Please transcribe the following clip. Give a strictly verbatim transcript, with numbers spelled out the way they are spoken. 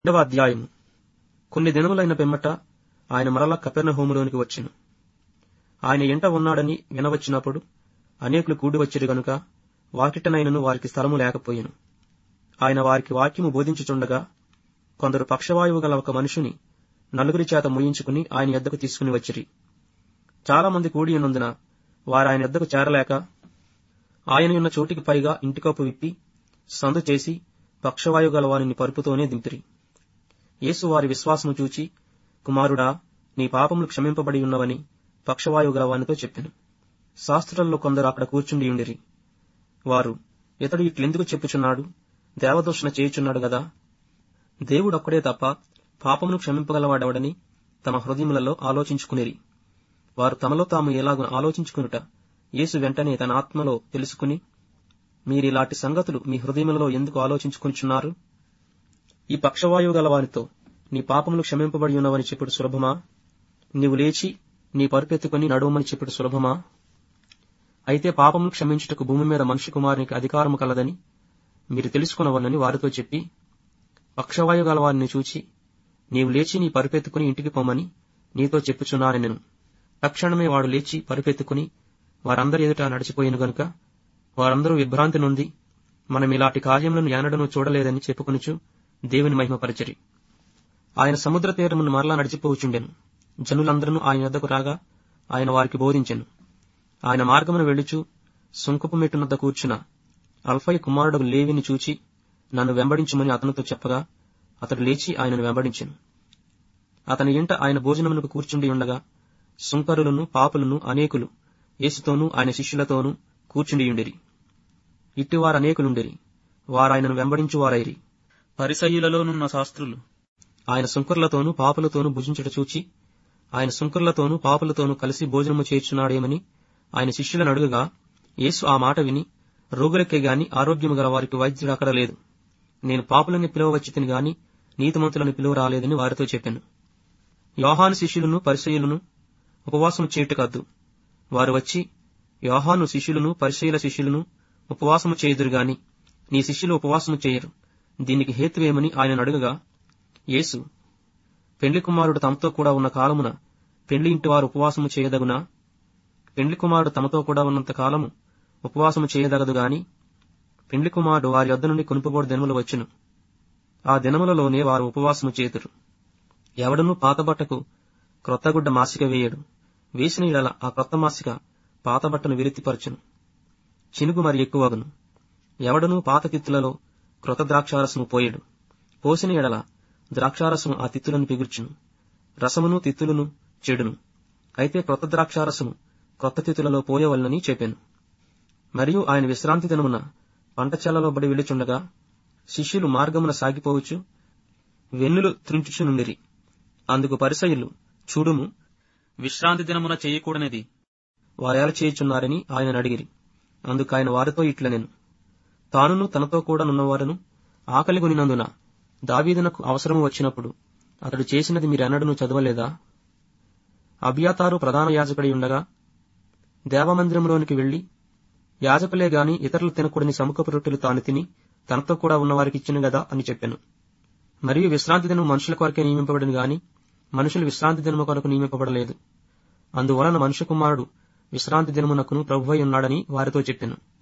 రెండవ అధ్యాయము. కొన్ని దినములైన పిమ్మట ఆయన మరలా కపెర్నహూములోనికి వచ్చెను. ఆయన ఎంట ఉన్నాడని వినవచ్చినప్పుడు అనేకులు కూడి వచ్చిరి గనుక వాకిటనైనను వారికి స్థలము లేకపోయెను. ఆయన వారికి వాక్యము బోధించుచుండగా కొందరు పక్షవాయువు గల ఒక మనుషుని నలుగురి చేత ముయించుకుని ఆయన యొద్దకు తీసుకుని వచ్చిరి. చాలా మంది కూడి ఉన్నందున వారు ఆయన యొద్దకు చేరలేక ఆయనయున్న చోటికి పైగా ఇంటికప్పు విప్పి సందు చేసి పక్షవాయువు గల వారిని పరుపుతోనే దింపిరి. యేసు వారి విశ్వాసము చూచి, కుమారుడా, నీ పాపములు క్షమింపబడి ఉన్నవని పక్షవాయువు గల వానితో చెప్పెను. శాస్త్రులలో కొందరు అక్కడ కూర్చుండి ఉండిరి. వారు, ఇతడు ఇట్లెందుకు చెప్పుచున్నాడు? దేవదూషణ చేయుచున్నాడు గదా. దేవుడొక్కడే తప్ప పాపమును క్షమింపగలవాడెవడని తమ హృదయములలో ఆలోచించుకునిరి. వారు తమలో తాము ఎలాగో ఆలోచించుకునుట యేసు వెంటనే తన ఆత్మలో తెలుసుకుని, మీరిలాంటి సంగతులు మీ హృదయములలో ఎందుకు ఆలోచించుకొనిచున్నారు? ఈ పక్షవాయువు గల వానితో నీ పాపములు క్షమింపబడి ఉన్నవని చెప్పుడు సులభమా? నీవు లేచి నీ పరుపెత్తుకుని నడువమని చెప్పుడు సులభమా? అయితే పాపములు క్షమించుటకు భూమి మీద మనుష్య కుమారునికి అధికారము కలదని మీరు తెలుసుకునవలని వారితో చెప్పి, పక్షవాయువు గల వారిని చూచి, నీవు లేచి నీ పరుపెత్తుకుని ఇంటికి పొమ్మని నీతో చెప్పుచున్నానెను. తక్షణమే వాడు లేచి పరుపెత్తుకుని వారందరి ఎదుట నడిచిపోయిన గనుక వారందరూ విభ్రాంతి నొంది, మనం ఇలాంటి కార్యములను ఏనడనూ చూడలేదని చెప్పుకొనుచు దేవుని మహిమపరచిరి. ఆయన సముద్ర తీరమును మరలా నడిచిపోవుచుండెను. జనులందరూ ఆయన యొద్దకు రాగా ఆయన వారికి బోధించెను. ఆయన మార్గమును వెళ్ళుచు సుంకపు మెట్టునొద్ద కూర్చున్న అల్ఫయి కుమారుడు లేవిని చూచి, నన్ను వెంబడించుమని అతనితో చెప్పగా అతడు లేచి ఆయనను వెంబడించెను. అతని ఇంట ఆయన భోజనమునకు కూర్చుండి ఉండగా సుంకరులను పాపులను అనేకులు యేసుతోనూ ఆయన శిష్యులతోనూ కూర్చుండియుండిరి. ఇట్టివారనేకులుండిరి. వారాయనను వెంబడించువారైరి. పరిసయ్యులలోనున్న శాస్త్రులు ఆయన సుంకరులతోనూ పాపులతోనూ భుజించుట చూచి, ఆయన సుంకరులతోనూ పాపులతోనూ కలిసి భోజనము చేర్చున్నాడేమని ఆయన శిష్యులను అడుగగా, యేసు ఆ మాట విని, రోగులకే గాని ఆరోగ్యము గల వారికి వైద్యుడు అక్కడ లేదు. నేను పాపులని పిలువవచ్చి తిని గాని నీతిమంతులను పిలువ రాలేదని వారితో చెప్పాను. యోహాను శిష్యులను పరిసయ్యులను ఉపవాసము చేయుటకద్దు. వారు వచ్చి, యోహాను శిష్యులను పరిసయ్యుల శిష్యులను ఉపవాసము చేయుదురు గాని నీ శిష్యులు ఉపవాసము చేయరు. దీనికి హేతువేమని ఆయన అడుగగా, యేసు, పెండ్లి కుమారుడు తమతో కూడా ఉన్న కాలమున పెండ్లి ఇంటి వారు ఉపవాసము చేయదగునా? పెండ్లి కుమారుడు తమతో కూడా ఉన్నంత కాలము ఉపవాసము చేయదగదు గాని పెండ్లి కుమారుడు వారి యొద్ద నుండి కొనుపబోడు దినములు వచ్చును. ఆ దినములలోనే వారు ఉపవాసము చేతురు. ఎవడనూ పాతబట్టకు క్రొత్తగుడ్డ మాసిక వేయడు. వేసిన యెడల ఆ క్రొత్త మాసిక పాత బట్టను విరుతిపరచును, చినుగు మరి ఎక్కువగును. ఎవడనూ పాత తిత్తులలో క్రొత్త ద్రాక్షారసము పోయడు. పోసిన ఎడల ద్రాక్షారసము ఆ తిత్తులను పిగుర్చును, రసమును తిత్తులను చెడును. అయితే క్రొత్త ద్రాక్షారసము క్రొత్త తిత్తులలో పోయవలనని చెప్పాను. మరియు ఆయన విశ్రాంతి దినమున పంట చేలలో బడి వెళ్లిచుండగా శిష్యులు మార్గమున సాగిపోవచ్చు వెన్నులు త్రుంచుచునుండిరి. అందుకు పరిసయ్యులు, చూడుము, విశ్రాంతి దినమున చేయకూడనిది వారెల చేయుచున్నారని ఆయన అడిగిరి. అందుకు ఆయన వారితో ఇట్లనెను, తానును తనతో కూడా నున్నవారును ఆకలి కొనినందున దావీదునకు అవసరము వచ్చినప్పుడు అతడు చేసినది మీరెన్నడూ చదవలేదా? అబియాతారు ప్రధాన యాజకుడై ఉండగా దేవమందిరంలోనికి వెళ్లి యాజకులే గాని ఇతరులు తినకూడని సముఖపు రొట్టెలు తాను తిని తనతో కూడా ఉన్నవారికి ఇచ్చెను గదా అని చెప్పాను. మరియు విశ్రాంతి దినం మనుషుల కొరకే నియమింపబడిన గాని మనుషులు విశ్రాంతి దినము కొరకు నియమింపబడలేదు. అందువలన మనుష్య కుమారుడు విశ్రాంతి దినమునకును ప్రభువై ఉన్నాడని వారితో చెప్పాను.